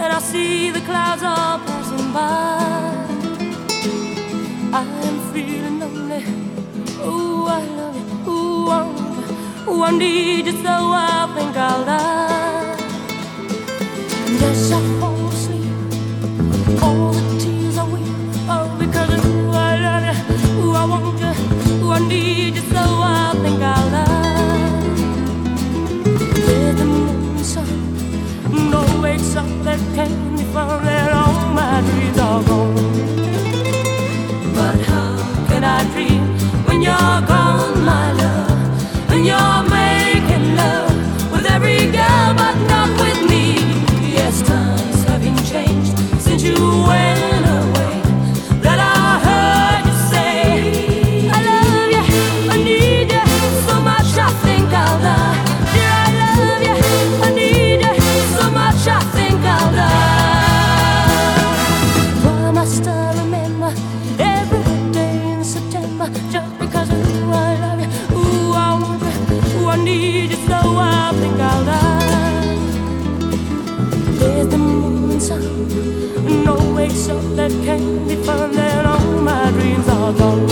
and I see the clouds are passing by. I am feeling lonely. Ooh, I love you. Ooh, I need you, so I think I'll die. Yes, I fall asleep. All the tears I weep, oh, because ooh, I love you. Ooh, I want you. Ooh, I need you, so I think I'll die. With the moon and sun, no wakes up that can be found, and all my dreams are gone. But how can I dream when you're gone, my love? When you're making love with every girl, but not with me. Yes, times have been changed since you went away. That I heard you say, I love you, I need you so much, I think I'll die. Dear, I love you, I need you so much, I think I'll die. Why must I remember every day in September, just because ooh, I love you, ooh, I want you, ooh, I need you, so I think I'll die. There's the moon and sun, no wakes up that can be found, and all my dreams are gone.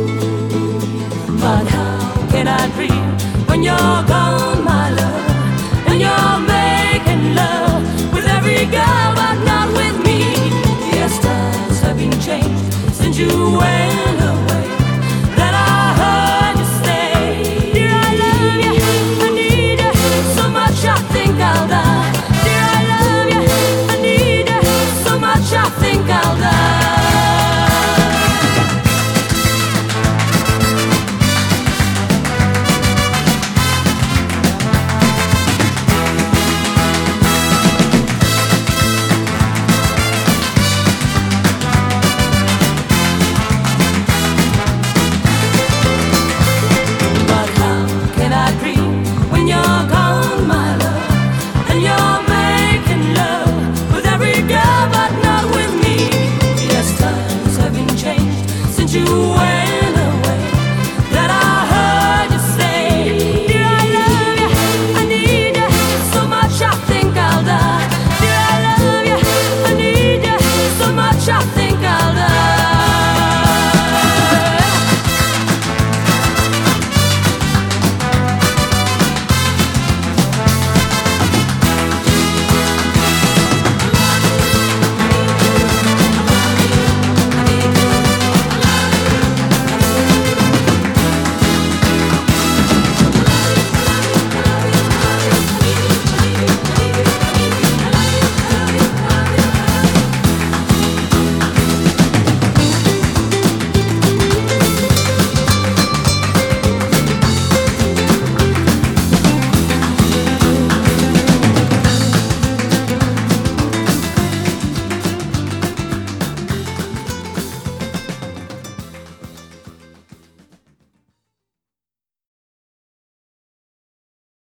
But how can I dream when you're gone, my love? And you're making love with every girl, but not with me. Yes, times have been changed since you went away. That I heard you say, dear, I love you, I need you so much, I think I'll die. Dear, I love you, I need you so much, I think I'll die.